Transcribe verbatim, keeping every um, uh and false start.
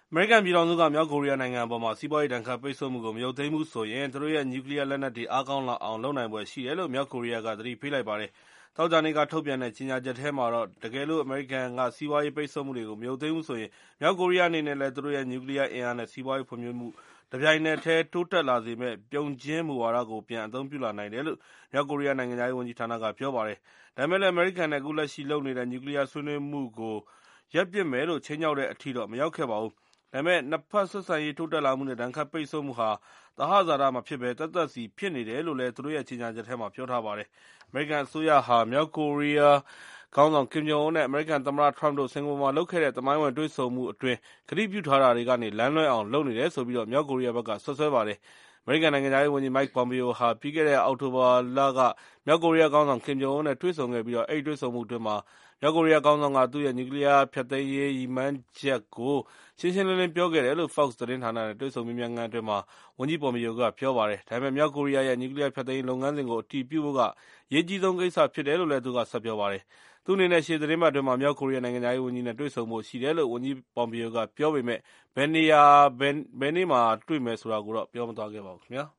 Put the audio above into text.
အမေရိကန်ပြည်ထောင်စုက မြောက်ကိုရီးယားနိုင်ငံအပေါ် စီးပွားရေးဒဏ်ခတ်ပိတ်ဆို့မှုကို မရုပ်သိမ်းဘူးဆိုရင် သူတို့ရဲ့ နျူကလီးယားလက်နက်တွေ အားကောင်းလာအောင် လုပ်နိုင်ဖွယ်ရှိတယ်လို့ မြောက်ကိုရီးယားက သတိပေးလိုက်ပါတယ်။ သောကြာနေ့က ထုတ်ပြန်တဲ့ ကြေညာချက်ထဲမှာတော့ တကယ်လို့ အမေရိကန်က စီးပွားရေးပိတ်ဆို့မှုတွေကို မရုပ်သိမ်းဘူးဆိုရင် မြောက်ကိုရီးယားအနေနဲ့လည်း သူတို့ရဲ့ နျူကလီးယားအင်အားနဲ့ စီးပွားရေးဖွံ့ဖြိုးမှု တပြိုင်နက်တည်း တိုးတက်လာစေမယ့် ပြုံချင်းမူဝါဒကို ပြန်အသုံးပြုလာနိုင်တယ်လို့ မြောက်ကိုရီးယား နိုင်ငံခြားရေးဝန်ကြီးဌာနက ပြောပါတယ်။ ဒါပေမယ့်လည်း အမေရိကန်နဲ့ အခုလက်ရှိလုပ်နေတဲ့ နျူကလီးယားဆွေးနွေးမှုကို ရပ်ပစ်မယ်လို့ ခြိမ်းခြောက်တဲ့အထိတော့ မရောက်ခဲ့ပါဘူး။ ဒါပေမယ့် နှစ်ဘက်ဆက်ဆံရေး တိုးတက်လာမှုနဲ့ ဒဏ်ခတ်ပိတ်ဆို့မှုဟာ သဟဇာတမဖြစ်ဘဲ သက်သက်စီဖြစ်နေတယ်လို့ သူတို့ရဲ့ ကြေညာချက်ထဲမှာ ပြောထားပါတယ်။ အမေရိကန်အစိုးရဟာ မြောက်ကိုရီးယားခေါင်းဆောင် ကင်ဂျုံအွန်းနဲ့ အမေရိကန်သမ္မတထရမ့်တို့ စင်ကာပူမှာလုပ်ခဲ့တဲ့ သမိုင်းဝင်တွေ့ဆုံမှုအတွင်း ကတိပြုထားတာတွေကနေ လမ်းလွဲအောင်လုပ်နေတယ်ဆိုပြီး မြောက်ကိုရီးယားဘက်က စွပ်စွဲပါတယ်။ အမေရိကန်နိုင်ငံခြားရေးဝန်ကြီး Mike Pompeo ဟာ ပြီးခဲ့တဲ့ အောက်တိုဘာလက မြောက်ကိုရီးယားခေါင်းဆောင် ကင်ဂျုံအွန်းနဲ့ တွေ့ဆုံခဲ့ပြီး အဲဒီတွေ့ဆုံမှုအတွင်း မြောက်ကိုရီးယားခေါင်းဆောင်က သူ့ရဲ့ နျူကလီးယားဖျက်သိမ်းရေး ရည်မှန်းချက်ကို ရှင်းရှင်းလင်းလင်း ပြောခဲ့တယ်လို့ Fox သတင်းဌာနနဲ့ တွေ့ဆုံမေးမြန်းခန်းအတွင်း ဝန်ကြီး Pompeo က ပြောပါတယ်။ ဒါပေမယ့် မြောက်ကိုရီးယားရဲ့ နျူကလီးယားဖျက်သိမ်းရေးလုပ်ငန်းစဉ်ကို အတည်ပြုဖို့က အရေးကြီးဆုံးကိစ္စဖြစ်တယ်လို့ သူက ဆက်ပြောပါတယ်။ သူ့အနေနဲ့ ရှေ့သီတင်းပတ်အတွင်း မြောက်ကိုရီးယားနိုင်ငံခြားရေးဝန်ကြီးနဲ့ တွေ့ဆုံဖို့ရှိတယ်လို့ ဝန်ကြီး Pompeo က ပြောပေမယ့် ဘယ်နေရာ ဘယ်နေ့မှာ တွေ့မယ်ဆိုတာကိုတော့ ပြောမသွားပါဘူးခင်ဗျာ